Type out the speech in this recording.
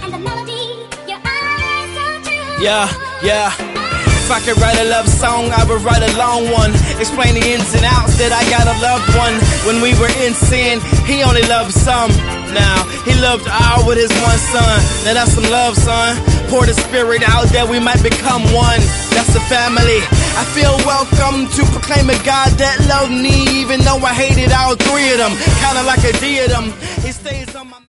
and the melody, your eyes so true. Yeah. If I could write a love song, I would write a long one. Explain the ins and outs that I got a loved one. When we were in sin, he only loved some. Now, he loved all with his one son. Now that's some love, son. Pour the spirit out that we might become one. That's a family. I feel welcome to proclaim a God that loved me, even though I hated all three of them. Kinda like a diadem. He stays on my